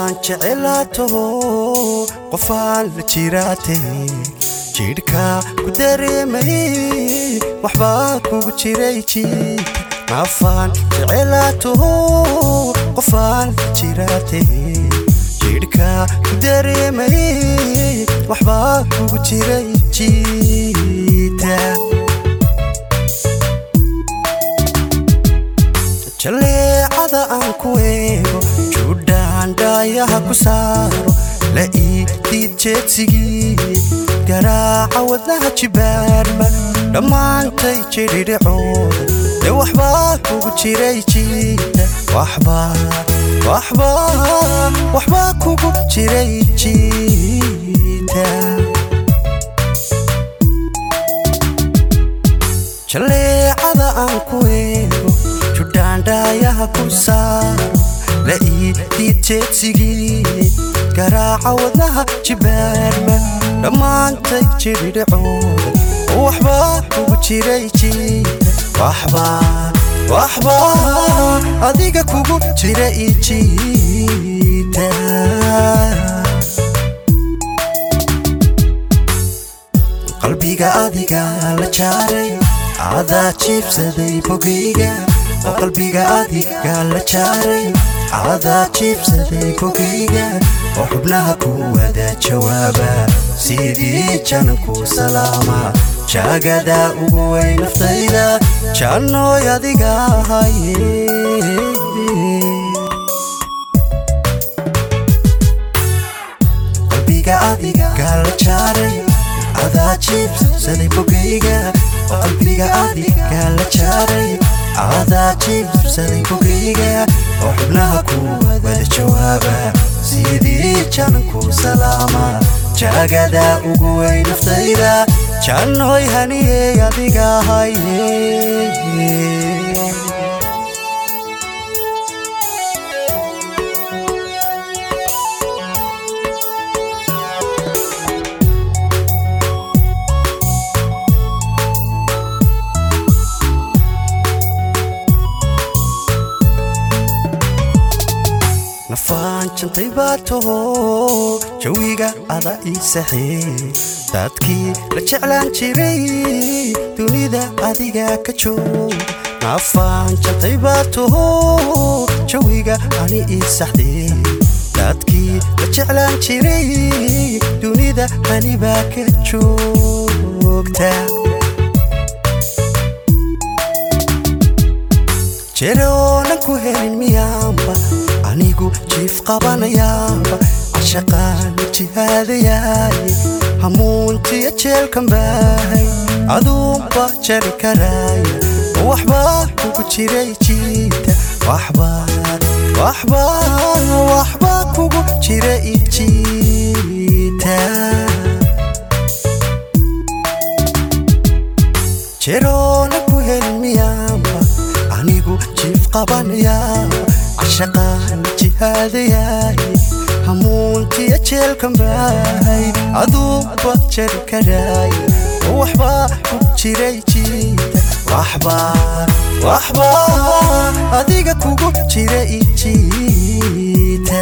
nafaan jecelato qofaan la jiraate jidhka ku dareemay waxba kugu jiray nafaan jecelato qofaan la jiraate jidhka ku dareemay waxba kugu jiray jaleecada aan ku eego judhaan dhaayaha ku saaro la ii diid jeedsigii garaaca wadnaha jibaarba dhammaantay jidhidhicooda dee waxbaa kugu jiray jiita waxbaa kugu jiray jiita jaleecada aan ku eego judhaan dhaayaha ku saaro la ii diid jeedsigii garaaca wadnaha jibaarba dhammaantay jidhidhicooda waxbaa kugu jiray jiita waxbaa adiga kugu jira jiita qalbiga adiga la jaaray adaa jiibsaday bogayga qalbiga adiga la jaaray adaa jiibsaday bogayga oo xubnaha ku wada jawaaba sidii jananku salaama jaagada ugu weyn naftayda jannooy adiga ahaye qalbiga adiga la jaaray adaa jiibsaday bogayga qalbiga adiga la jaaray adaa jiibsaday bogayga oo xubnaha ku wada jawaaba sidii jananku salaama jaagada ugu weyn naftayda jannooy haniyey adiga ahaye nafaan jantay baato jawiga ada ii saxee dadkii la jeclaan jiray dunida adiga ka joog nafaan jantay baato jawiga ani ii saxdee dadkii la jeclaan jiray dunida anibaa ka joogta jeeroonan ku helin miyaanba anigu jiif qabanayaaba cashaqaan jihaadayaay hamuuntiya jeelkan baahay aduunba jari karaaya waxbaa kugu jiray jiita waxbaa kugu jira jiita jeeroonan ku helin miyaanba anigu jiif qabanayaaba cashaqaan jihaadayaay hamuuntiya jeelkan baahay aduunba jari karaaya waxbaa kugu jiray jiita waxbaa adiga kugu jira jiita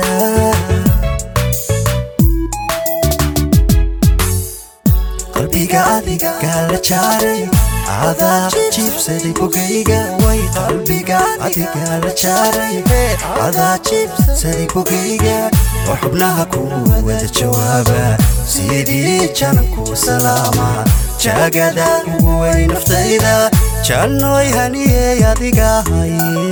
qalbiga adiga la jaaray adaa jiibsaday bogayga way qalbiga adiga la jaaray adaa jiibsaday bogayga oo xubnaha ku wada jawaaba sidii jananku salaama jaagada ugu weyn naftayda jannooy haniyey adiga ahaye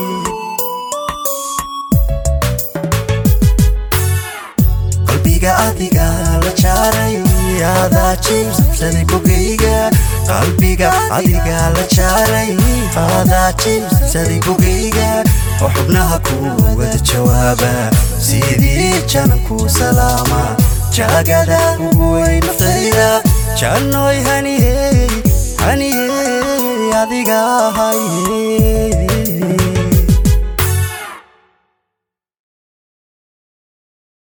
qalbiga adiga la jaaray adaa jiibsaday bogayga qalbiga adiga la jaaray adaa jiibsaday bogayga oo xubnaha ku wada jawaaba sidii jananku salaama jaagada ugu weyn naftayda jannooy haniyey adiga ahaye